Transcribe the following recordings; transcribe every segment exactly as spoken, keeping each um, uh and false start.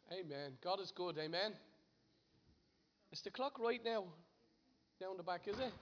Amen. God is good. Amen. Is the clock right now? Down the back, is it?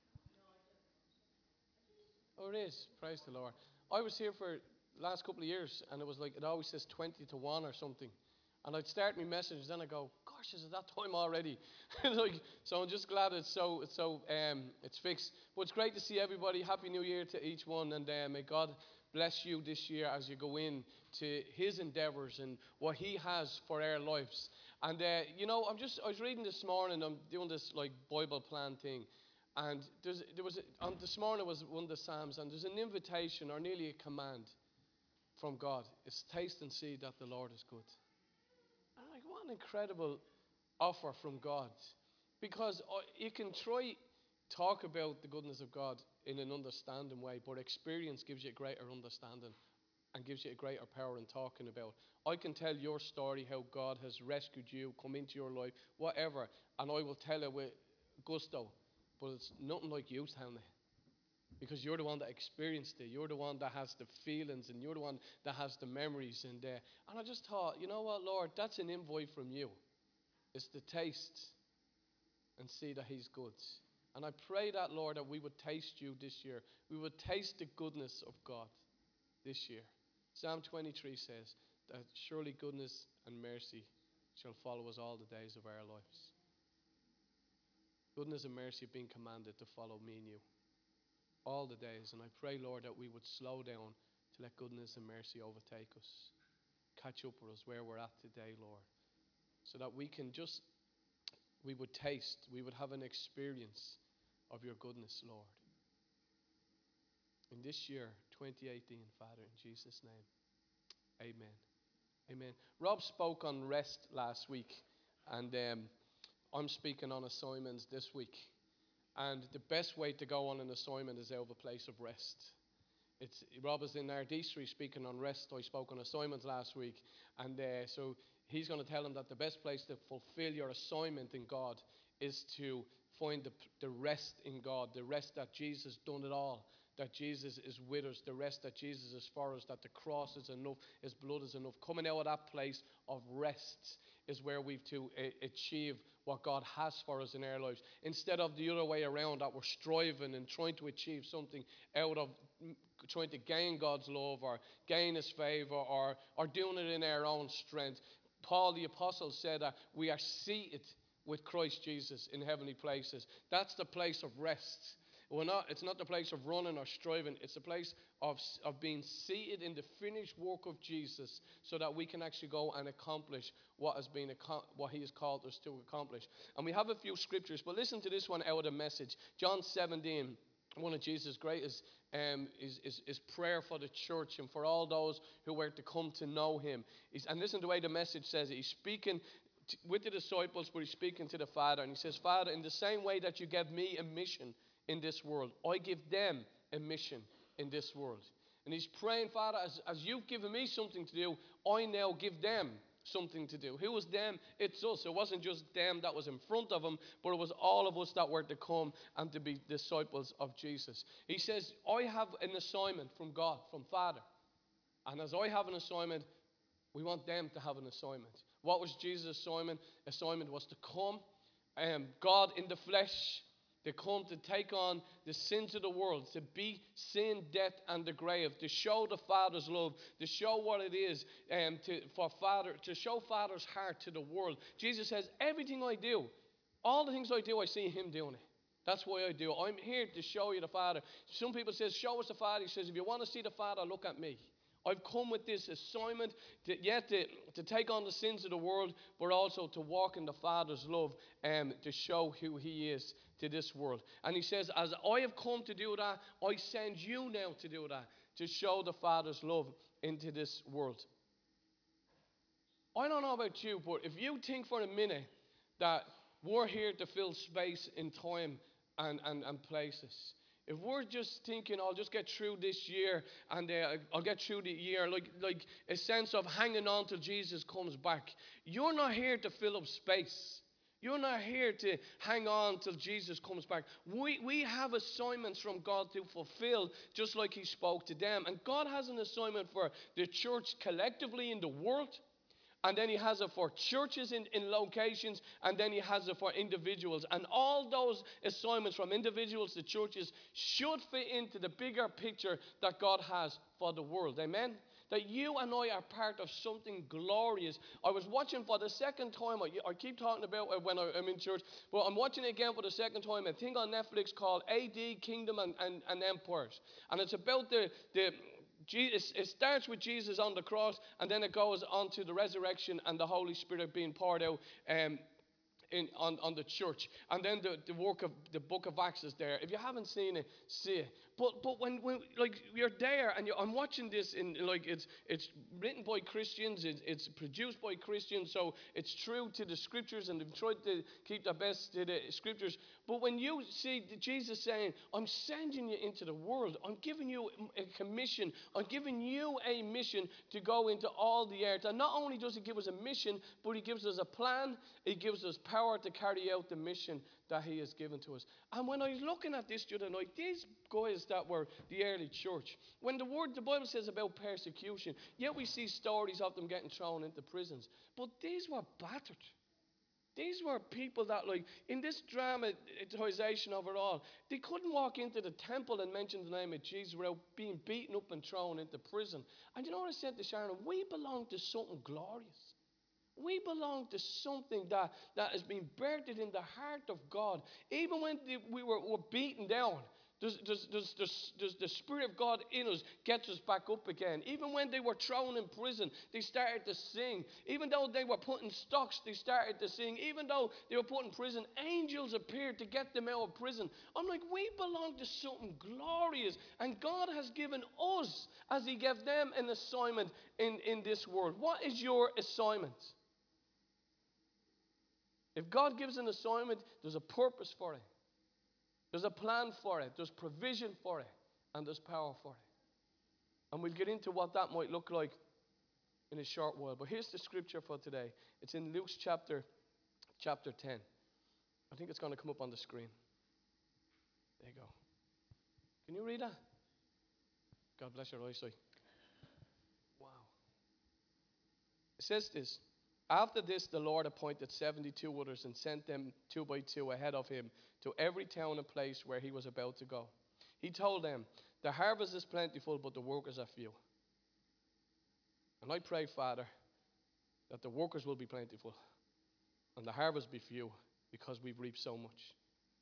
Oh, it is. Praise the Lord. I was here for the last couple of years, and it was like it always says twenty to one or something. And I'd start my message, then I go, "Gosh, is it that time already?" like, so I'm just glad it's so it's so um, it's fixed. But it's great to see everybody. Happy New Year to each one, and uh, may God bless you this year as you go in to His endeavors and what He has for our lives. And uh, you know, I'm just I was reading this morning. I'm doing this like Bible plan thing. And there's, there was a, on this morning was one of the Psalms, and there's an invitation or nearly a command from God. It's taste and see that the Lord is good. And I'm like, what an incredible offer from God. Because uh, you can try talk about the goodness of God in an understanding way, but experience gives you a greater understanding and gives you a greater power in talking about. I can tell your story, how God has rescued you, come into your life, whatever, and I will tell it with gusto. But it's nothing like you telling it. Because you're the one that experienced it. You're the one that has the feelings, and you're the one that has the memories. And, uh, and I just thought, you know what, Lord, that's an invite from you. It's to taste and see that He's good. And I pray that, Lord, that we would taste you this year. We would taste the goodness of God this year. Psalm twenty-three says that surely goodness and mercy shall follow us all the days of our lives. Goodness and mercy have been commanded to follow me and you all the days. And I pray, Lord, that we would slow down to let goodness and mercy overtake us. Catch up with us where we're at today, Lord. So that we can just, we would taste, we would have an experience of your goodness, Lord. In this year, twenty eighteen, Father, in Jesus' name, amen. Amen. Rob spoke on rest last week, and um, I'm speaking on assignments this week. And the best way to go on an assignment is out of a place of rest. It's Rob is in R D Street speaking on rest. I spoke on assignments last week, and uh, so he's going to tell him that the best place to fulfill your assignment in God is to find the, the rest in God, the rest that Jesus done it all, that Jesus is with us, the rest that Jesus is for us, that the cross is enough, His blood is enough. Coming out of that place of rest is where we've to uh, achieve what God has for us in our lives. Instead of the other way around, that we're striving and trying to achieve something out of trying to gain God's love or gain His favor or, or doing it in our own strength. Paul the Apostle said that we are seated with Christ Jesus in heavenly places. That's the place of rest. We're not, it's not the place of running or striving. It's the place of, of being seated in the finished work of Jesus so that we can actually go and accomplish what has been what He has called us to accomplish. And we have a few scriptures, but listen to this one out of the Message. John seventeen, one of Jesus' greatest um, is, is, is prayer for the church and for all those who were to come to know Him. He's, and listen to the way the Message says it. He's speaking t- with the disciples, but He's speaking to the Father. And He says, Father, in the same way that you gave me a mission in this world, I give them a mission in this world. And He's praying, Father, as, as you've given me something to do, I now give them something to do. Who was them? It's us. It wasn't just them that was in front of Him, but it was all of us that were to come and to be disciples of Jesus. He says, I have an assignment from God, from Father. And as I have an assignment, we want them to have an assignment. What was Jesus' assignment? Assignment was to come, um, God in the flesh, to come to take on the sins of the world, to beat sin, death, and the grave, to show the Father's love, to show what it is, um, to, for Father, to show Father's heart to the world. Jesus says, everything I do, all the things I do, I see Him doing it. That's why I do it. I'm here to show you the Father. Some people say, show us the Father. He says, if you want to see the Father, look at me. I've come with this assignment, to, yet to, to take on the sins of the world, but also to walk in the Father's love and um, to show who He is to this world. And He says, as I have come to do that, I send you now to do that, to show the Father's love into this world. I don't know about you, but if you think for a minute that we're here to fill space in time and, and, and places, if we're just thinking, I'll just get through this year and uh, I'll get through the year, like, like a sense of hanging on till Jesus comes back, you're not here to fill up space. You're not here to hang on till Jesus comes back. We, we have assignments from God to fulfill, just like He spoke to them. And God has an assignment for the church collectively in the world. And then he has it for churches in, in locations, and then he has it for individuals. And all those assignments from individuals to churches should fit into the bigger picture that God has for the world. Amen? That you and I are part of something glorious. I was watching for the second time, I, I keep talking about it when I, I'm in church, but I'm watching it again for the second time, a thing on Netflix called A D, Kingdom and, and, and Empires. And it's about the... the Jesus, it starts with Jesus on the cross, and then it goes on to the resurrection and the Holy Spirit being poured out um, in, on, on the church. And then the, the work of the book of Acts is there. If you haven't seen it, see it. But but when, when like you're there and you're, I'm watching this in like it's it's written by Christians, it's, it's produced by Christians, so it's true to the scriptures, and they've tried to keep the best to the scriptures. But when you see Jesus saying, I'm sending you into the world, I'm giving you a commission, I'm giving you a mission to go into all the earth. And not only does he give us a mission, but he gives us a plan, he gives us power to carry out the mission that he has given to us. And when I was looking at this the other night, these guys that were the early church, when the word, the Bible says about persecution, yet we see stories of them getting thrown into prisons. But these were battered. These were people that, like, in this dramatization of it all, they couldn't walk into the temple and mention the name of Jesus without being beaten up and thrown into prison. And you know what I said to Sharon? We belong to something glorious. We belong to something that, that has been birthed in the heart of God. Even when the, we were, were beaten down, does, does, does, does, does the Spirit of God in us gets us back up again. Even when they were thrown in prison, they started to sing. Even though they were put in stocks, they started to sing. Even though they were put in prison, angels appeared to get them out of prison. I'm like, we belong to something glorious. And God has given us, as he gave them, an assignment in, in this world. What is your assignment? If God gives an assignment, there's a purpose for it. There's a plan for it. There's provision for it. And there's power for it. And we'll get into what that might look like in a short while. But here's the scripture for today. It's in Luke's chapter, chapter ten. I think it's going to come up on the screen. There you go. Can you read that? God bless your eyesight. Wow. It says this. After this, the Lord appointed seventy-two others and sent them two by two ahead of him to every town and place where he was about to go. He told them, the harvest is plentiful, but the workers are few. And I pray, Father, that the workers will be plentiful and the harvest be few, because we've reaped so much.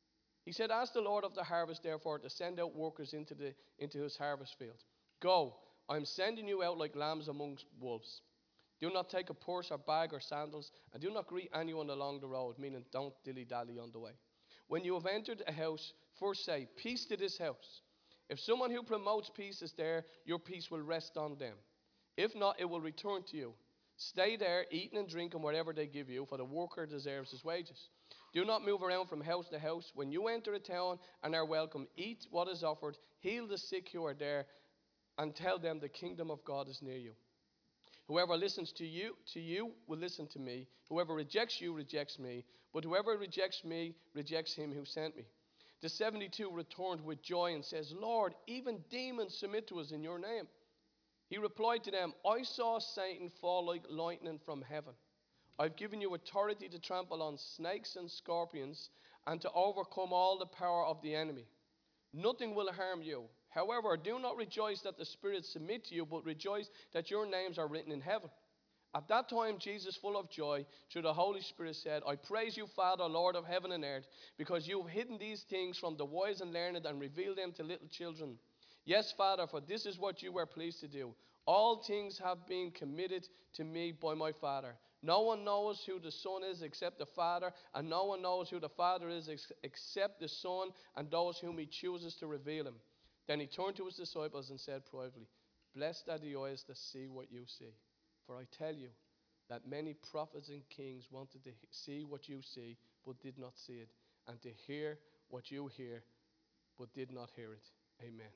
He said, ask the Lord of the harvest, therefore, to send out workers into, the, into his harvest field. Go, I'm sending you out like lambs amongst wolves. Do not take a purse or bag or sandals, and do not greet anyone along the road, meaning don't dilly-dally on the way. When you have entered a house, first say, peace to this house. If someone who promotes peace is there, your peace will rest on them. If not, it will return to you. Stay there, eating and drinking whatever they give you, for the worker deserves his wages. Do not move around from house to house. When you enter a town and are welcome, eat what is offered, heal the sick who are there, and tell them the kingdom of God is near you. Whoever listens to you, to you will listen to me. Whoever rejects you rejects me. But whoever rejects me rejects him who sent me. The seventy-two returned with joy and says, Lord, even demons submit to us in your name. He replied to them, I saw Satan fall like lightning from heaven. I've given you authority to trample on snakes and scorpions and to overcome all the power of the enemy. Nothing will harm you. However, do not rejoice that the spirits submit to you, but rejoice that your names are written in heaven. At that time, Jesus, full of joy, through the Holy Spirit, said, I praise you, Father, Lord of heaven and earth, because you have hidden these things from the wise and learned and revealed them to little children. Yes, Father, for this is what you were pleased to do. All things have been committed to me by my Father. No one knows who the Son is except the Father, and no one knows who the Father is ex- except the Son and those whom he chooses to reveal him. Then he turned to his disciples and said privately, blessed are the eyes that see what you see. For I tell you that many prophets and kings wanted to see what you see, but did not see it, and to hear what you hear, but did not hear it. Amen.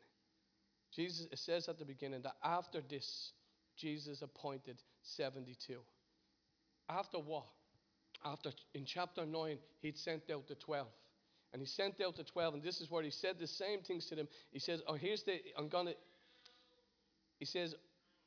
Jesus, it says at the beginning that after this, Jesus appointed seventy-two. After what? After, in chapter nine, he'd sent out the twelve. And he sent out the twelve, and this is where he said the same things to them. He says, oh, here's the, I'm going to, he says,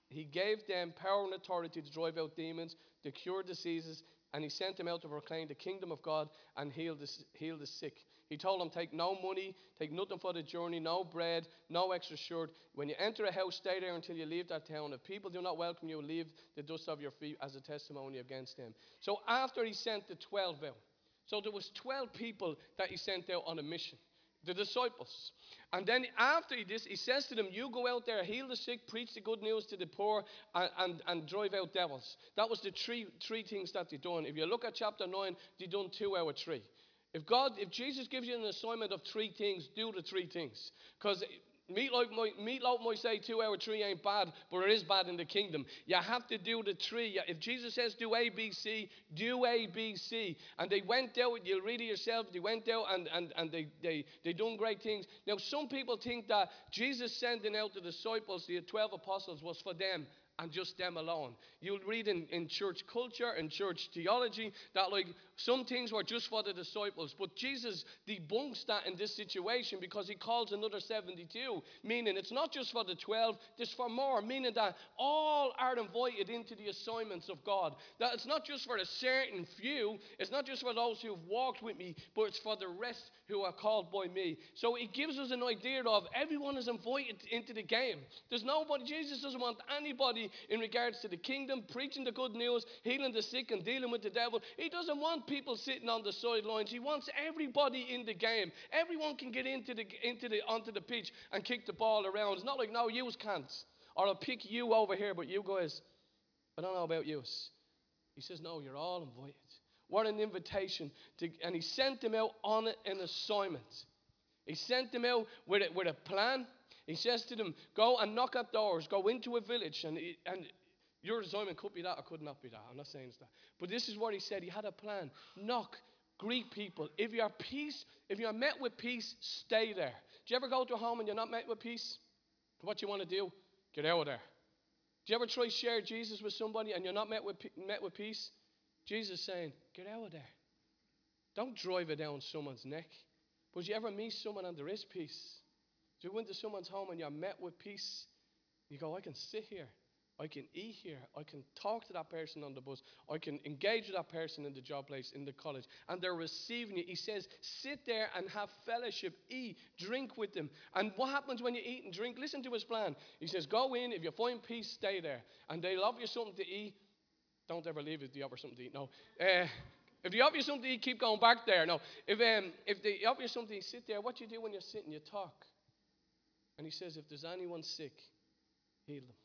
He gave them power and authority to drive out demons, to cure diseases, and he sent them out to proclaim the kingdom of God and heal the, heal the sick. He told them, take no money, take nothing for the journey, no bread, no extra shirt. When you enter a house, stay there until you leave that town. If people do not welcome you, leave the dust of your feet as a testimony against them. So after he sent the twelve out, so there was twelve people that he sent out on a mission, the disciples. And then after this, he says to them, you go out there, heal the sick, preach the good news to the poor, and, and, and drive out devils. That was the three, three things that they done. If you look at chapter nine, they done two out of three. If God, if Jesus gives you an assignment of three things, do the three things. Because Meatloaf might, Meatloaf might say two out of three ain't bad, but it is bad in the kingdom. You have to do the three. If Jesus says do A, B, C, do A, B, C. And they went out, you'll read it yourself, they went out and, and, and they, they, they done great things. Now, some people think that Jesus sending out the disciples, the twelve apostles, was for them and just them alone. You'll read in, in church culture and church theology that like some things were just for the disciples. But Jesus debunks that in this situation because he calls another seventy-two. Meaning it's not just for the twelve, it's for more. Meaning that all are invited into the assignments of God. That it's not just for a certain few. It's not just for those who've walked with me, but it's for the rest who are called by me. So it gives us an idea of everyone is invited into the game. There's nobody, Jesus doesn't want anybody in regards to the kingdom, preaching the good news, healing the sick and dealing with the devil. He doesn't want people sitting on the sidelines. He wants everybody in the game. Everyone can get into the into the onto the pitch and kick the ball around. It's not like, no, you can't. Or I'll pick you over here, but you guys, I don't know about you. He says, no, you're all invited. What an invitation. To, and he sent them out on an assignment. He sent them out with a, with a plan. He says to them, go and knock at doors. Go into a village. And, and your assignment could be that or could not be that. I'm not saying it's that. But this is what he said. He had a plan. Knock. Greet people. If you're peace, if you're met with peace, stay there. Do you ever go to a home and you're not met with peace? What you want to do? Get out of there. Do you ever try to share Jesus with somebody and you're not met with, met with peace? Jesus is saying, get out of there. Don't drive it down someone's neck. But do you ever meet someone and there is peace? Do you go into someone's home and you're met with peace? You go, I can sit here. I can eat here. I can talk to that person on the bus. I can engage with that person in the job place, in the college. And they're receiving it. He says, sit there and have fellowship. Eat, drink with them. And what happens when you eat and drink? Listen to his plan. He says, go in. If you find peace, stay there. And they'll offer you something to eat. Don't ever leave if they offer something to eat. No. Uh, if they offer you something to eat, keep going back there. No. If, um, if they offer you something, you sit there. What do you do when you're sitting? You talk. And he says, if there's anyone sick, heal them.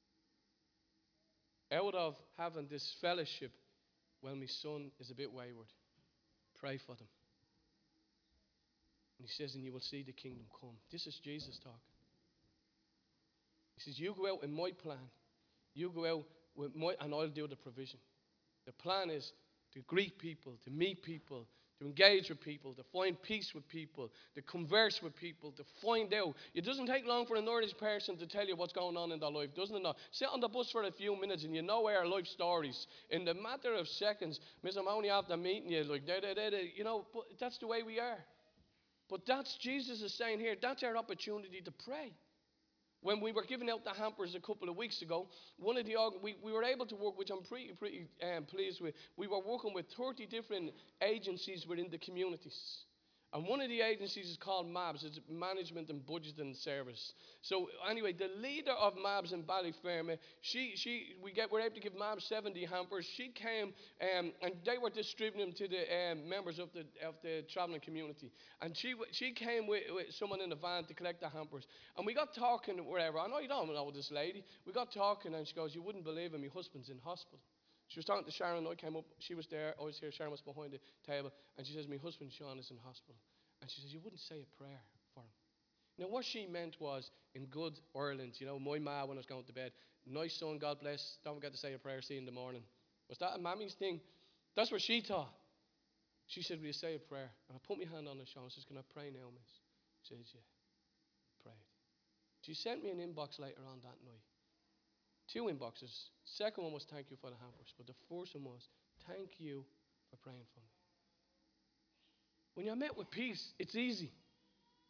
Out of having this fellowship, well, my son is a bit wayward. Pray for them. And he says, and you will see the kingdom come. This is Jesus talking. He says, you go out in my plan. You go out with my, and I'll do the provision. The plan is to greet people, to meet people, to engage with people, to find peace with people, to converse with people, to find out. It doesn't take long for a Nordic person to tell you what's going on in their life, doesn't it? Not? Sit on the bus for a few minutes and you know our life stories. In the matter of seconds, Miss, I'm only after meeting you, like, da, da, da, da, you know, but that's the way we are. But that's, Jesus is saying here, that's our opportunity to pray. When we were giving out the hampers a couple of weeks ago, one of the we, we were able to work, which I'm pretty pretty um, pleased with. We were working with thirty different agencies within the communities. And one of the agencies is called MABS. It's Management and Budgeting Service. So anyway, the leader of MABS in Ballyfermot, she, she, we get, we're able to give MABS seventy hampers. She came um, and they were distributing them to the um, members of the of the traveling community. And she she came with, with someone in the van to collect the hampers. And we got talking, wherever. I know you don't know this lady. We got talking and she goes, you wouldn't believe it, my husband's in hospital. She was talking to Sharon. I came up. She was there. I was here. Sharon was behind the table. And she says, my husband, Sean, is in hospital. And she says, you wouldn't say a prayer for him. Now, what she meant was, in good Ireland, you know, my ma, when I was going to bed, nice son, God bless, don't forget to say a prayer, see you in the morning. Was that a mammy's thing? That's what she thought. She said, will you say a prayer? And I put my hand on her shoulder and says, can I pray now, miss? She says, yeah. Prayed. She sent me an inbox later on that night. Two inboxes. Second one was thank you for the hampers. But the first one was thank you for praying for me. When you're met with peace, it's easy.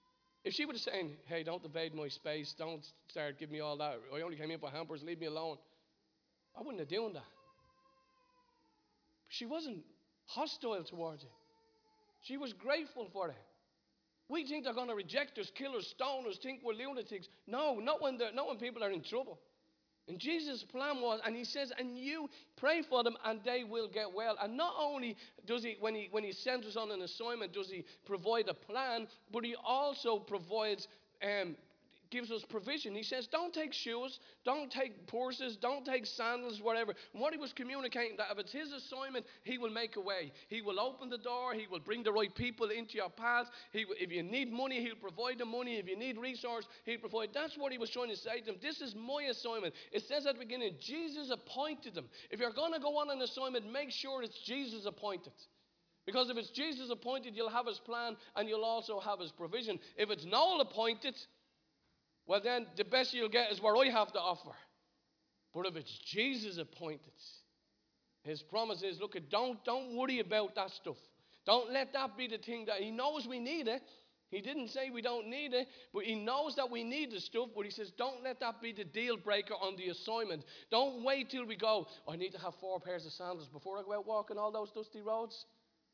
If she would have said, hey, don't invade my space, don't start giving me all that, I only came in for hampers, leave me alone, I wouldn't have done that. But she wasn't hostile towards it. She was grateful for it. We think they're going to reject us, kill us, stone us, think we're lunatics. No, not when, not when people are in trouble. And Jesus' plan was, and he says, and you pray for them and they will get well. And not only does he, when he, when he sends us on an assignment, does he provide a plan, but he also provides, um, gives us provision. He says, don't take shoes, don't take purses, don't take sandals, whatever. And what he was communicating, that if it's his assignment, he will make a way. He will open the door. He will bring the right people into your path. He, if you need money, he'll provide the money. If you need resource, he'll provide. That's what he was trying to say to them. This is my assignment. It says at the beginning, Jesus appointed them. If you're going to go on an assignment, make sure it's Jesus appointed. Because if it's Jesus appointed, you'll have his plan and you'll also have his provision. If it's Noel appointed, well, then the best you'll get is what I have to offer. But if it's Jesus appointed, his promise is, look, don't, don't worry about that stuff. Don't let that be the thing that he knows we need it. He didn't say we don't need it, but he knows that we need the stuff. But he says, don't let that be the deal breaker on the assignment. Don't wait till we go, I need to have four pairs of sandals before I go out walking all those dusty roads.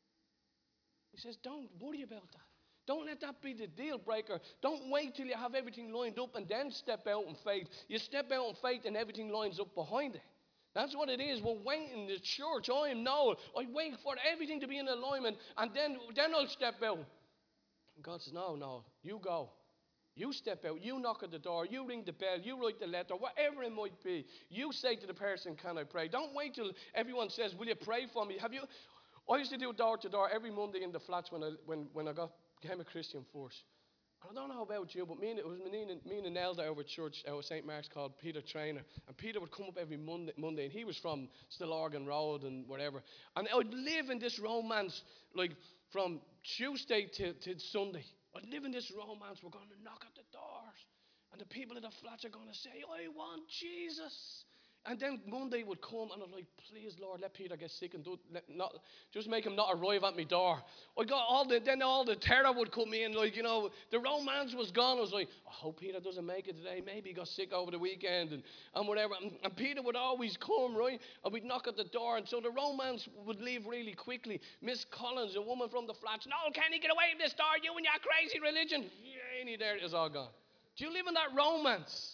He says, don't worry about that. Don't let that be the deal breaker. Don't wait till you have everything lined up and then step out in faith. You step out in faith and everything lines up behind it. That's what it is. We're waiting. The church, I am Noel. I wait for everything to be in alignment and then, then I'll step out. And God says, no, no, you go. You step out. You knock at the door. You ring the bell. You write the letter. Whatever it might be. You say to the person, can I pray? Don't wait till everyone says, will you pray for me? Have you? I used to do door to door every Monday in the flats when I, when, when I got became a Christian first. And I don't know about you, but me and, it was me and, me and an elder over at church out of Saint Mark's called Peter Trainer. And Peter would come up every Monday, Monday and he was from Stillorgan Road and whatever. And I'd live in this romance, like from Tuesday to, to Sunday. I'd live in this romance. We're going to knock at the doors. And the people in the flats are going to say, I want Jesus. And then Monday would come and I'm like, please, Lord, let Peter get sick and do let not just make him not arrive at my door. I got all the then all the terror would come in, like, you know, the romance was gone. I was like, I hope Peter doesn't make it today. Maybe he got sick over the weekend and, and whatever. And, and Peter would always come, right? And we'd knock at the door. And so the romance would leave really quickly. Miss Collins, a woman from the flats, no, can he get away from this door? You and your crazy religion. Yeah, ain't he there? It's all gone. Do you live in that romance?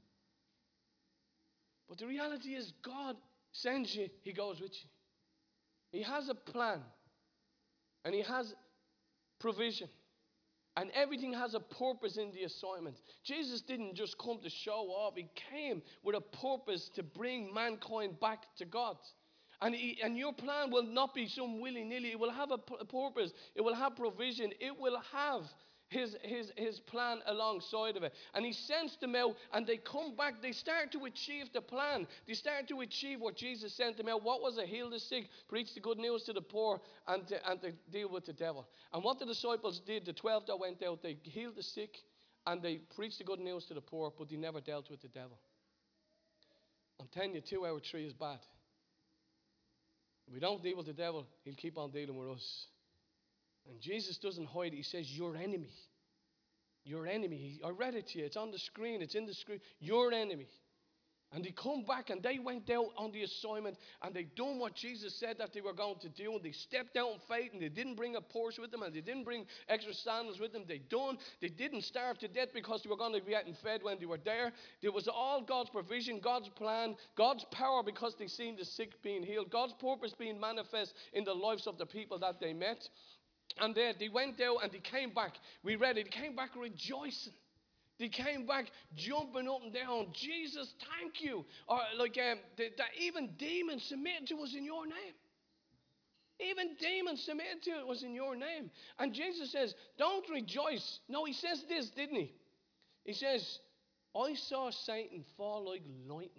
But the reality is God sends you, he goes with you. He has a plan. And he has provision. And everything has a purpose in the assignment. Jesus didn't just come to show off. He came with a purpose to bring mankind back to God. And, he, and your plan will not be some willy-nilly. It will have a, p- a purpose. It will have provision. It will have his, his, his plan alongside of it. And he sends them out and they come back. They start to achieve the plan. They start to achieve what Jesus sent them out. What was it? Heal the sick, preach the good news to the poor, and to, and to deal with the devil. And what the disciples did, the twelve that went out, they healed the sick and they preached the good news to the poor, but they never dealt with the devil. I'm telling you, two out of three is bad. If we don't deal with the devil, he'll keep on dealing with us. And Jesus doesn't hide. He says, your enemy. Your enemy. I read it to you. It's on the screen. It's in the screen. Your enemy. And they come back and they went out on the assignment and they done what Jesus said that they were going to do. And they stepped out in faith and they didn't bring a Porsche with them and they didn't bring extra sandals with them. They done. They didn't starve to death because they were going to be getting fed when they were there. There was all God's provision, God's plan, God's power because they seen the sick being healed. God's purpose being manifest in the lives of the people that they met. And there they went out and they came back. We read it. They came back rejoicing. They came back jumping up and down. Jesus, thank you. Or like um, that even demons submitted to us in your name. Even demons submitted to us in your name. And Jesus says, don't rejoice. No, he says this, didn't he? He says, I saw Satan fall like lightning.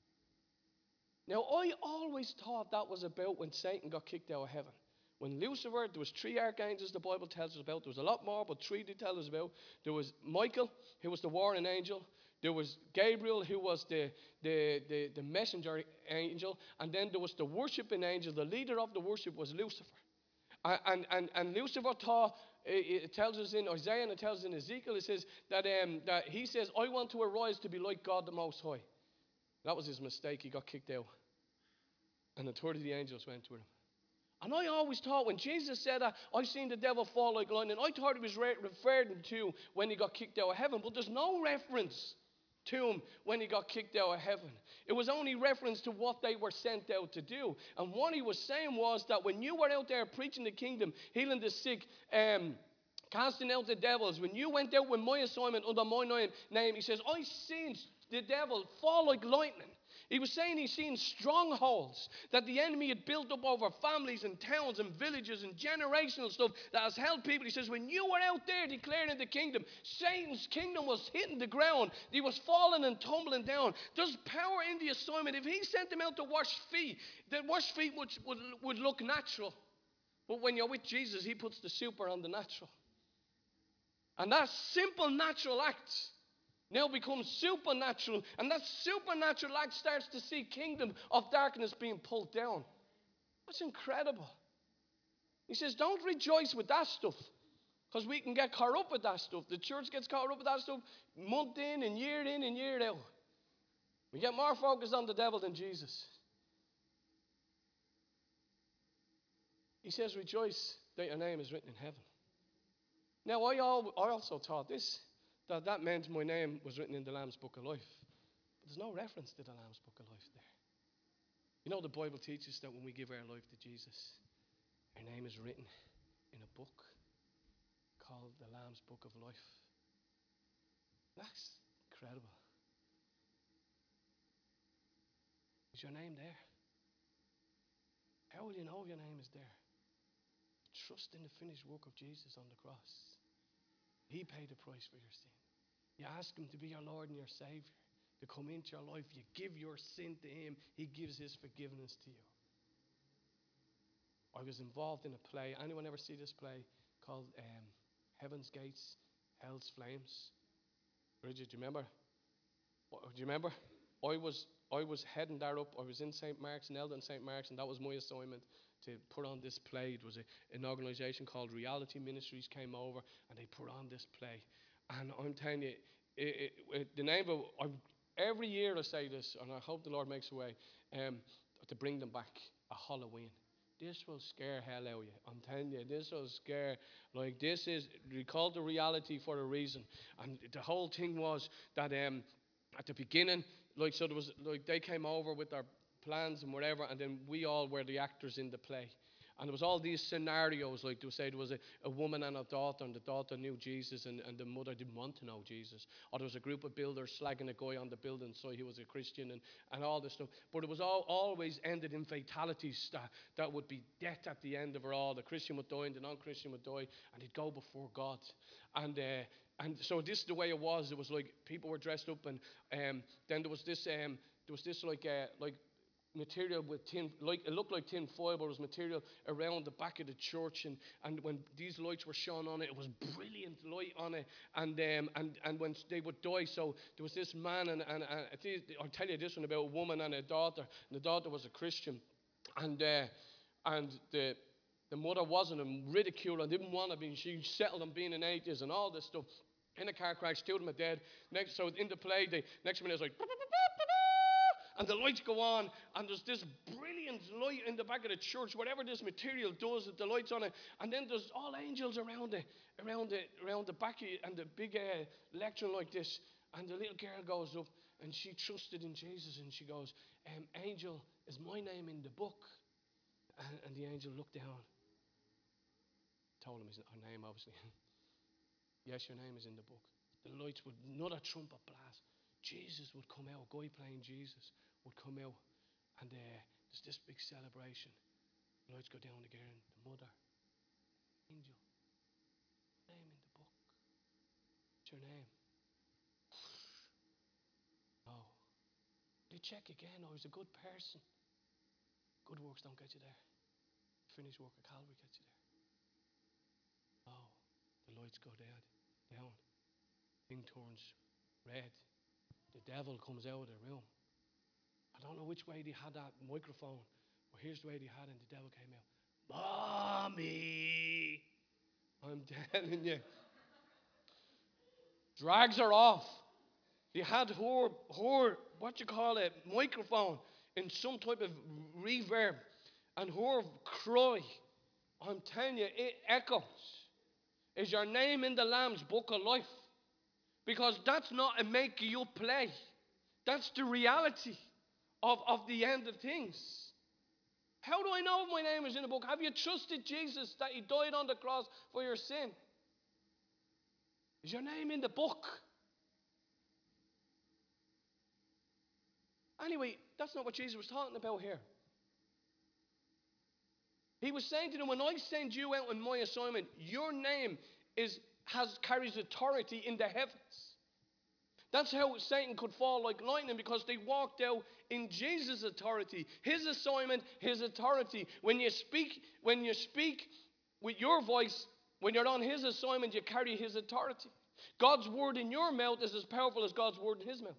Now, I always thought that was about when Satan got kicked out of heaven. When Lucifer, there was three archangels the Bible tells us about. There was a lot more, but three they tell us about. There was Michael, who was the warring angel. There was Gabriel, who was the, the, the, the messenger angel. And then there was the worshiping angel. The leader of the worship was Lucifer. And, and, and Lucifer thought it, it tells us in Isaiah and it tells us in Ezekiel, it says that, um, that he says, I want to arise to be like God the Most High. That was his mistake. He got kicked out. And a third of the angels went with him. And I always thought when Jesus said that, I've seen the devil fall like lightning, I thought it was re- referred to when he got kicked out of heaven. But there's no reference to him when he got kicked out of heaven. It was only reference to what they were sent out to do. And what he was saying was that when you were out there preaching the kingdom, healing the sick, um, casting out the devils, when you went out with my assignment under my name, he says, I seen the devil fall like lightning. He was saying he's seen strongholds that the enemy had built up over families and towns and villages and generational stuff that has held people. He says, when you were out there declaring the kingdom, Satan's kingdom was hitting the ground. He was falling and tumbling down. There's power in the assignment. If he sent them out to wash feet, the wash feet would, would, would look natural. But when you're with Jesus, he puts the super on the natural. And that simple natural act now becomes supernatural, and that supernatural act starts to see kingdom of darkness being pulled down. That's incredible. He says, don't rejoice with that stuff, because we can get caught up with that stuff. The church gets caught up with that stuff month in and year in and year out. We get more focused on the devil than Jesus. He says, rejoice that your name is written in heaven. Now, I also taught this, that that meant my name was written in the Lamb's Book of Life. But there's no reference to the Lamb's Book of Life there. You know, the Bible teaches that when we give our life to Jesus, our name is written in a book called the Lamb's Book of Life. That's incredible. Is your name there? How will you know your name is there? Trust in the finished work of Jesus on the cross. He paid the price for your sin. You ask him to be your Lord and your Savior, to come into your life. You give your sin to him. He gives his forgiveness to you. I was involved in a play. Anyone ever see this play called um, Heaven's Gates, Hell's Flames? Bridget, do you remember? Do you remember? I was I was heading there up. I was in Saint Mark's, in Eldon Saint Mark's, and that was my assignment to put on this play. It was a, an organisation called Reality Ministries came over, and they put on this play. And I'm telling you, it, it, it, the name of it, every year I say this, and I hope the Lord makes a way um, to bring them back, a Halloween. This will scare hell out of you. I'm telling you, this will scare. Like, this is, we called the reality for a reason. And the whole thing was that um, at the beginning, like, so there was, like, they came over with their plans and whatever, and then we all were the actors in the play. And there was all these scenarios, like they say there was a, a woman and a daughter, and the daughter knew Jesus, and, and the mother didn't want to know Jesus. Or there was a group of builders slagging a guy on the building, so he was a Christian, and, and all this stuff. But it was all always ended in fatalities that, that would be death at the end of it all. The Christian would die, and the non-Christian would die, and he'd go before God. And uh, and so this is the way it was. It was like people were dressed up, and um, then there was this um, there was this like uh, like. material with tin, like it looked like tin foil, but it was material around the back of the church, and, and when these lights were shone on it, it was brilliant light on it, and um, and and when they would die, so there was this man, and, and, and I'll tell you this one about a woman and a daughter, and the daughter was a Christian, and uh, and the the mother wasn't, and ridiculed and didn't want to be. She settled on being an atheist and all this stuff. In a car crash, two of them are dead. Next, so in the play, the next minute it's like, and the lights go on, and there's this brilliant light in the back of the church, whatever this material does, the lights on it, and then there's all angels around it, around the around the back of it, and the big uh, lectern like this, and the little girl goes up, and she trusted in Jesus, and she goes, um, "Angel, is my name in the book?" And, and the angel looked down, told him his her name, obviously. Yes, your name is in the book. The lights would, another trumpet blast. Jesus would come out, a guy playing Jesus would come out, and uh, there's this big celebration. The lights go down again. The mother, angel, name in the book. What's your name? Oh, they check again. Oh, he's a good person. Good works don't get you there. Finished work at Calvary gets you there. Oh, the lights go down, down. Thing turns red. The devil comes out of the room. I don't know which way they had that microphone, but here's the way they had it, and the devil came out. Mommy! I'm telling you. Drags her off. They had her, her, what you call it, microphone in some type of reverb. And her cry, I'm telling you, it echoes. Is your name in the Lamb's book of life? Because that's not a make you play. That's the reality of, of the end of things. How do I know if my name is in the book? Have you trusted Jesus that he died on the cross for your sin? Is your name in the book? Anyway, that's not what Jesus was talking about here. He was saying to them, when I send you out on my assignment, your name is has carries authority in the heavens. That's how Satan could fall like lightning, because they walked out in Jesus' authority. His assignment, his authority. When you speak, when you speak with your voice, when you're on his assignment, you carry his authority. God's word in your mouth is as powerful as God's word in his mouth.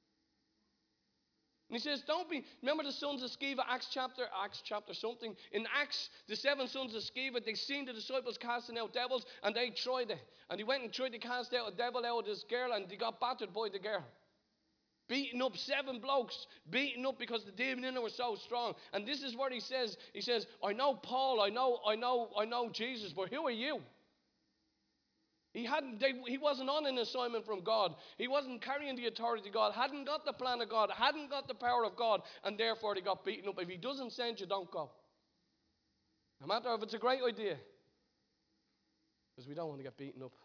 And he says, don't be, remember the sons of Sceva, Acts chapter, Acts chapter something. In Acts, the seven sons of Sceva, they seen the disciples casting out devils, and they tried it. And he went and tried to cast out a devil out of this girl, and they got battered by the girl. Beaten up, seven blokes, beaten up because the demon in her was so strong. And this is what he says. He says, I know Paul, I know, I know, I know Jesus, but who are you? He hadn't. They, he wasn't on an assignment from God. He wasn't carrying the authority of God. Hadn't got the plan of God. Hadn't got the power of God, and therefore they got beaten up. If he doesn't send you, don't go. No matter if it's a great idea, because we don't want to get beaten up.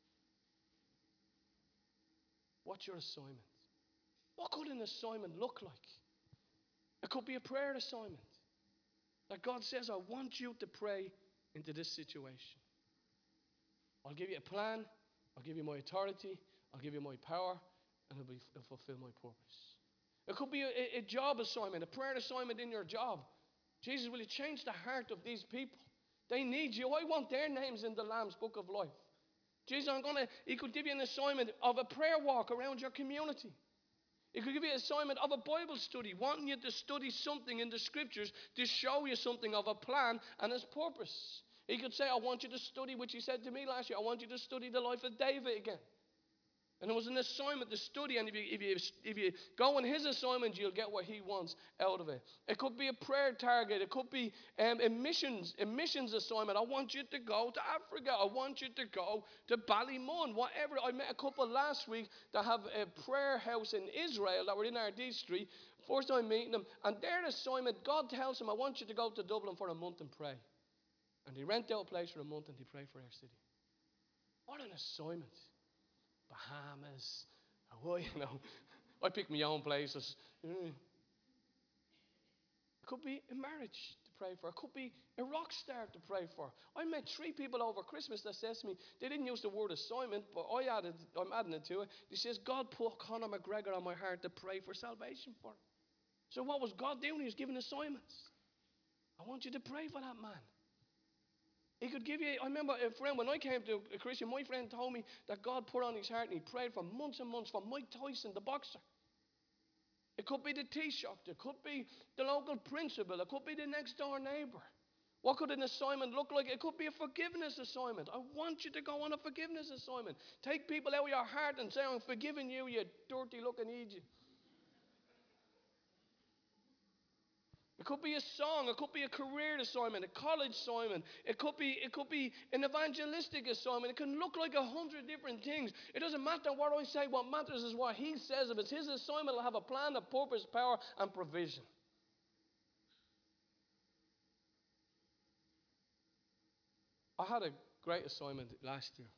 What's your assignment? What could an assignment look like? It could be a prayer assignment. Like God says, I want you to pray into this situation. I'll give you a plan, I'll give you my authority, I'll give you my power, and it'll, be, it'll fulfill my purpose. It could be a, a job assignment, a prayer assignment in your job. Jesus, will you change the heart of these people? They need you. I want their names in the Lamb's book of life. Jesus, I'm gonna, he could give you an assignment of a prayer walk around your community. He could give you an assignment of a Bible study, wanting you to study something in the scriptures to show you something of a plan and its purpose. He could say, I want you to study, which he said to me last year, I want you to study the life of David again. And it was an assignment to study, and if you, if you, if you go on his assignment, you'll get what he wants out of it. It could be a prayer target. It could be um, a, missions, a missions assignment. I want you to go to Africa. I want you to go to Ballymun, whatever. I met a couple last week that have a prayer house in Israel that were in our D Street. First time meeting them, and their assignment, God tells them, I want you to go to Dublin for a month and pray. And they rent out a place for a month and they pray for our city. What an assignment. Bahamas, Hawaii, you know. I pick my own places. It could be a marriage to pray for. It could be a rock star to pray for. I met three people over Christmas that says to me, they didn't use the word assignment, but I added, I'm adding it to it. He says, God put Conor McGregor on my heart to pray for salvation for him. So what was God doing? He was giving assignments. I want you to pray for that man. He could give you, I remember a friend, when I came to a Christian, my friend told me that God put on his heart and he prayed for months and months for Mike Tyson, the boxer. It could be the Taoiseach, it could be the local principal, it could be the next door neighbour. What could an assignment look like? It could be a forgiveness assignment. I want you to go on a forgiveness assignment. Take people out of your heart and say, I'm forgiving you, you dirty looking idiot. It could be a song, it could be a career assignment, a college assignment, it could be, it could be an evangelistic assignment. It can look like a hundred different things. It doesn't matter what I say, what matters is what he says. If it's his assignment, it'll have a plan, a purpose, power, and provision. I had a great assignment last year.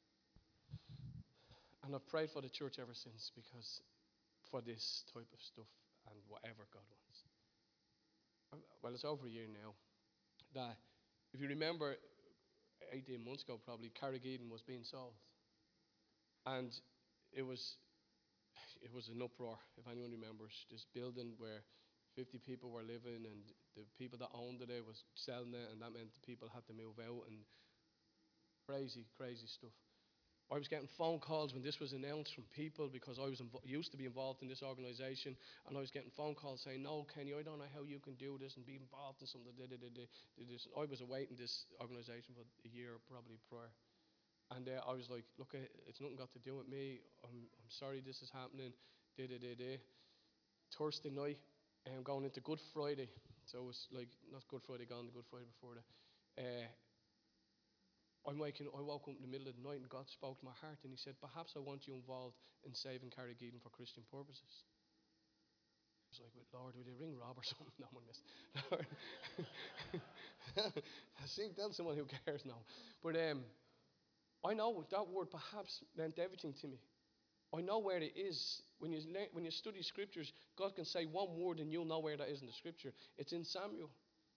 And I've prayed for the church ever since, because for this type of stuff and whatever God wants. Well, it's over a year now. That, if you remember, eighteen months ago probably, Carrigeedon was being sold. And it was it was an uproar, if anyone remembers. This building where fifty people were living, and the people that owned it was selling it, and that meant the people had to move out, and crazy, crazy stuff. I was getting phone calls when this was announced from people because I was invo- used to be involved in this organization, and I was getting phone calls saying, "No, Kenny, I don't know how you can do this and be involved in something." Da, da, da, da, da, this. I was awaiting this organization for a year probably prior, and uh, I was like, "Look, uh, it's nothing got to do with me. I'm, I'm sorry this is happening." Da, da, da, da. Thursday night, I'm going into Good Friday, so it was like not Good Friday gone, the Good Friday before that. Uh, I'm waking, I woke up in the middle of the night and God spoke to my heart and he said, perhaps I want you involved in saving Carrigeedon for Christian purposes. I was like, well, Lord, will you ring Rob or something? No one missed. Lord. I think tell someone who cares now. But um, I know that word perhaps meant everything to me. I know where it is. When you, when you study scriptures, God can say one word and you'll know where that is in the scripture. It's in Samuel.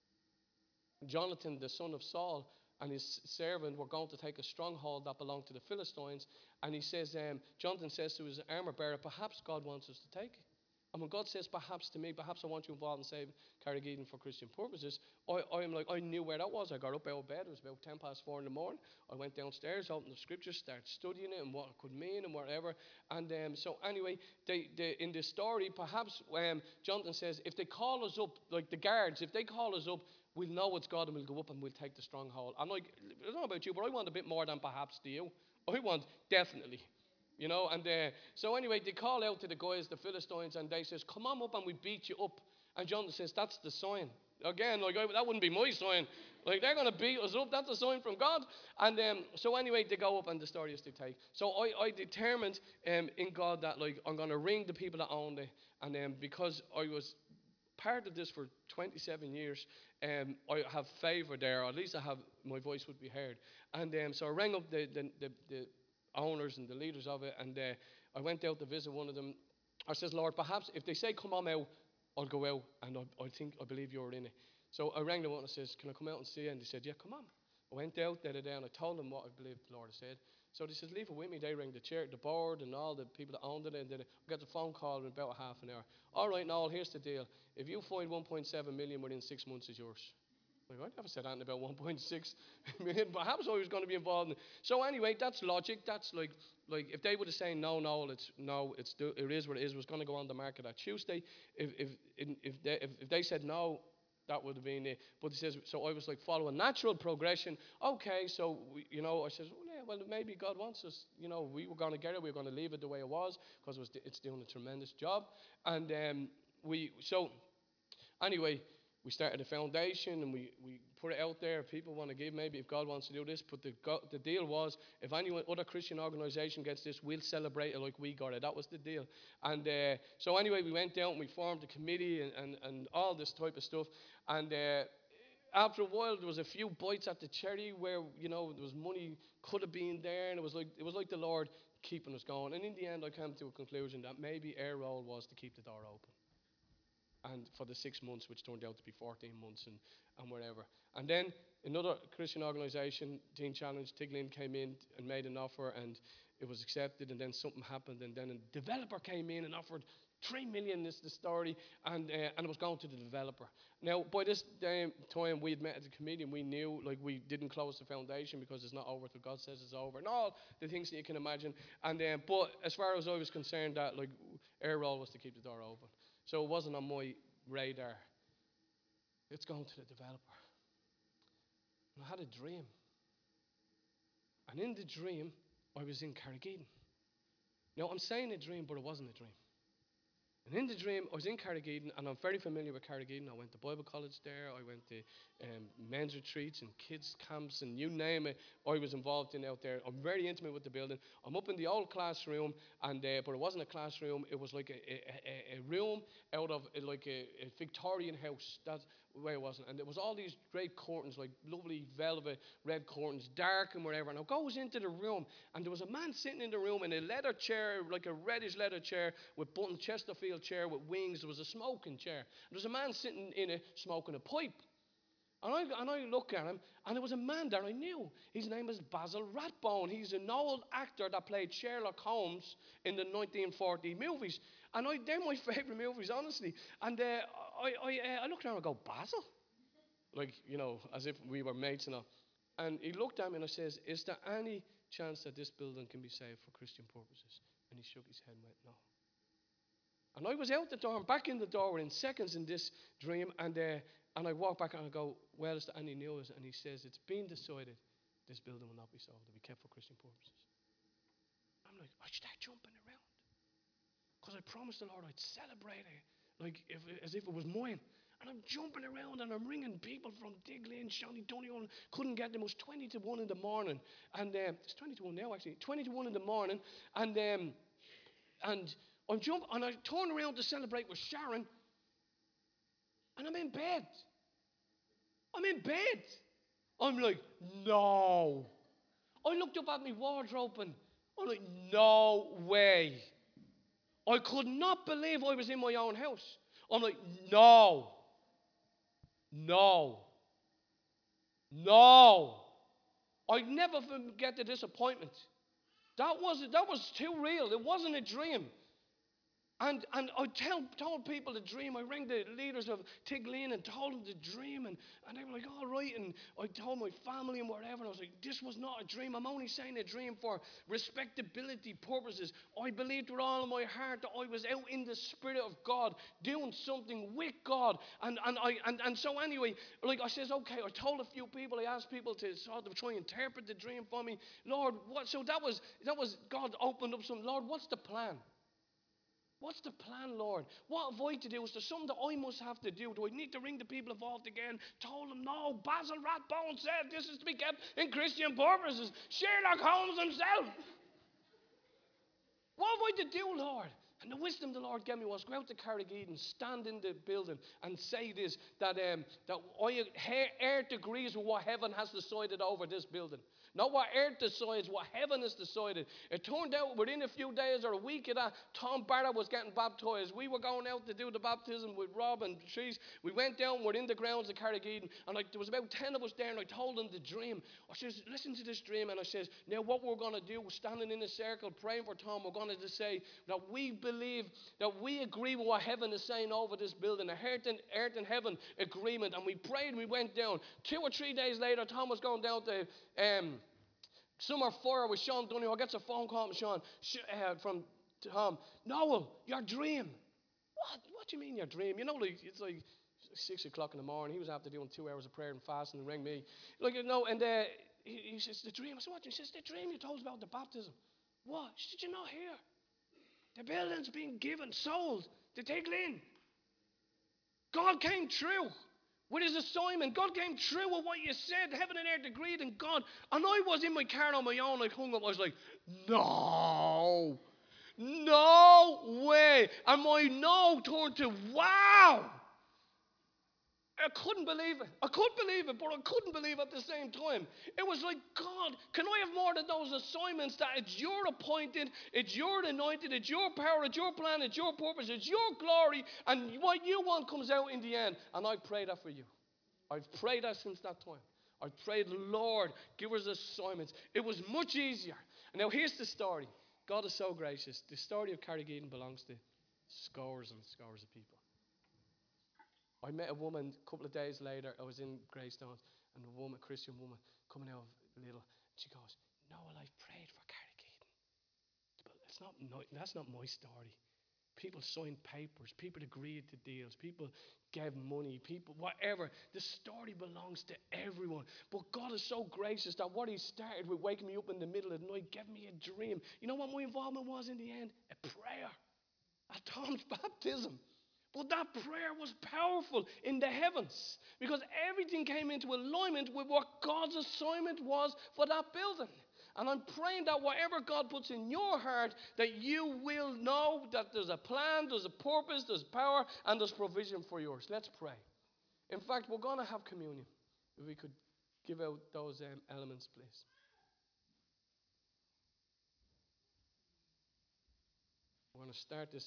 Jonathan, the son of Saul, and his servant were going to take a stronghold that belonged to the Philistines. And he says, um, Jonathan says to his armor bearer, perhaps God wants us to take it. And when God says perhaps to me, perhaps I want you involved in saving Carrigeedon for Christian purposes, I, I'm like, I knew where that was. I got up out of bed. It was about ten past four in the morning. I went downstairs, opened the scriptures, started studying it and what it could mean and whatever. And um, so anyway, they, they, in this story, perhaps um, Jonathan says, if they call us up, like the guards, if they call us up, we'll know it's God and we'll go up and we'll take the stronghold. I'm like, I don't know about you, but I want a bit more than perhaps do you. I want definitely. You know, and uh, so anyway, they call out to the guys, the Philistines, and they says, come on up and we beat you up. And Jonathan says, that's the sign. Again, like I, that wouldn't be my sign. Like they're going to beat us up. That's a sign from God. And um, so anyway, they go up and the story is to take. So I, I determined um, in God that like I'm going to ring the people that owned it. And um, because I was part of this for twenty-seven years, um, I have favour there, or at least I have, my voice would be heard. And um, so I rang up the, the, the, the owners and the leaders of it, and uh, I went out to visit one of them. I says, Lord, perhaps if they say come on out, I'll go out, and I, I think, I believe you're in it. So I rang them up and I says, can I come out and see you? And they said, yeah, come on. I went out the other day and I told them what I believe the Lord had said. So they said, leave it with me. They rang the chair, the board and all the people that owned it, and then I got the phone call in about a half an hour. All right, Noel, here's the deal. If you find one point seven million within six months, it's yours. Like, I never said anything about one point six million. Perhaps I was going to be involved in it. So anyway, that's logic. That's like, like if they would have said no, no, it's no, it's it is what it is. It was going to go on the market that Tuesday. If if if they if, if they said no, that would have been it. But he says, so I was like following natural progression. Okay, so we, you know, I says, well, yeah, well, maybe God wants us. You know, we were going to get it. We were going to leave it the way it was because it was it's doing a tremendous job. And um, we so anyway. We started a foundation and we, we put it out there. If people want to give, maybe if God wants to do this. But the, the deal was, if any other Christian organization gets this, we'll celebrate it like we got it. That was the deal. And uh, so anyway, we went down and we formed a committee and, and, and all this type of stuff. And uh, after a while, there was a few bites at the cherry where, you know, there was money could have been there. And it was like it was like the Lord keeping us going. And in the end, I came to a conclusion that maybe our role was to keep the door open. And for the six months, which turned out to be fourteen months and, and whatever. And then another Christian organization, Teen Challenge, Tiglin came in and made an offer and it was accepted, and then something happened, and then a developer came in and offered three million is the story, and uh, and it was going to the developer. Now, by this time, we had met as a committee and we knew, like, we didn't close the foundation because it's not over till God says it's over, and all the things that you can imagine. And uh, But as far as I was concerned, that, like, our role was to keep the door open. So it wasn't on my radar. It's going to the developer. And I had a dream. And in the dream, I was in Carrigeedon. Now, I'm saying a dream, but it wasn't a dream. And in the dream, I was in Carrigeedon, and I'm very familiar with Carrigeedon. I went to Bible college there. I went to um, men's retreats and kids camps, and you name it, I was involved in out there. I'm very intimate with the building. I'm up in the old classroom, and uh, but it wasn't a classroom. It was like a, a, a room out of uh, like a, a Victorian house. That's where it wasn't. And there was all these great curtains, like lovely velvet red curtains, dark and whatever. And I goes into the room, and there was a man sitting in the room in a leather chair, like a reddish leather chair with button Chesterfield chair with wings. There was a smoking chair. There was a man sitting in it smoking a pipe. And I, and I look at him, and there was a man there I knew. His name is Basil Rathbone. He's an old actor that played Sherlock Holmes in the nineteen forty movies. And I, they're my favourite movies, honestly. And uh, I, I, uh, I looked around and I go, Basil? Like, you know, as if we were mates and all. And he looked at me and I says, is there any chance that this building can be saved for Christian purposes? And he shook his head and went, no. And I was out the door and back in the door within seconds in this dream. And uh, and I walk back and I go, well, is there any news? And he says, it's been decided this building will not be sold. It'll be kept for Christian purposes. I'm like, I start jumping around. Because I promised the Lord I'd celebrate it like if, as if it was mine. And I'm jumping around and I'm ringing people from Dig Lane, Shawnee, Donegal. Couldn't get them. It was twenty to one in the morning. And um, it's twenty to one now, actually. twenty to one in the morning. And um, and I'm jumping, and I turn around to celebrate with Sharon. And I'm in bed. I'm in bed. I'm like, no. I looked up at my wardrobe and I'm like, no way. I could not believe I was in my own house. I'm like, no. No. No. I'd never forget the disappointment. That was, that was too real. It wasn't a dream. And and I tell, told people the dream. I rang the leaders of Tig Lane and told them the dream. And, and they were like, all right. And I told my family and whatever. And I was like, this was not a dream. I'm only saying a dream for respectability purposes. I believed with all of my heart that I was out in the Spirit of God doing something with God. And and I and, and so anyway, like I says, okay, I told a few people, I asked people to sort of try and interpret the dream for me. Lord, what? So that was, that was God opened up some, Lord, what's the plan? What's the plan, Lord? What have I to do? Is there something that I must have to do? Do I need to ring the people involved again? Told them, no, Basil Rathbone said this is to be kept in Christian purposes. Sherlock Holmes himself. What have I to do, Lord? And the wisdom the Lord gave me was go out to Carrigeedon, stand in the building and say this, that, um, that I, earth agrees with what heaven has decided over this building. Not what earth decides, what heaven has decided. It turned out within a few days or a week of that, Tom Barrett was getting baptized. We were going out to do the baptism with Rob and Patrice. We went down, we're in the grounds of Carrigeedon, and like, there was about ten of us there, and I told them the dream. I says, listen to this dream, and I says, now what we're going to do, we're standing in a circle praying for Tom. We're going to say that we believe, that we agree with what heaven is saying over this building, a earth and, earth and heaven agreement. And we prayed, and we went down. Two or three days later, Tom was going down to um, Summer Fire with Sean Donegal. I gets a phone call from Sean, uh, from Tom. Noel, your dream. What? What do you mean your dream? You know, like, it's like six o'clock in the morning. He was after doing two hours of prayer and fasting and rang me. Like, you know, and uh, he, he says, the dream. I said, what? He says, the dream you told us about the baptism. What? She said, you're not here. The building's being given, sold to Tig Lane. God came true with his assignment. God came true with what you said. Heaven and earth agreed, and God. And I was in my car on my own, like hung up. I was like, no, no way. And my no turned to wow. I couldn't believe it. I could believe it, but I couldn't believe it at the same time. It was like, God, can I have more than those assignments that it's your appointed, it's your anointed, it's your power, it's your plan, it's your purpose, it's your glory, and what you want comes out in the end. And I pray that for you. I've prayed that since that time. I've prayed, Lord, give us assignments. It was much easier. And now here's the story. God is so gracious. The story of Carrigeedon belongs to scores and scores of people. I met a woman a couple of days later. I was in Greystones, and a woman, a Christian woman, coming out of Little. She goes, Noel, I've prayed for Carrigeedon. But it's not, that's not my story. People signed papers. People agreed to deals. People gave money. People, whatever. The story belongs to everyone. But God is so gracious that what he started with waking me up in the middle of the night, gave me a dream. You know what my involvement was in the end? A prayer at Tom's baptism. But that prayer was powerful in the heavens because everything came into alignment with what God's assignment was for that building. And I'm praying that whatever God puts in your heart, that you will know that there's a plan, there's a purpose, there's power, and there's provision for yours. Let's pray. In fact, we're going to have communion. If we could give out those um, elements, please. We're going to start this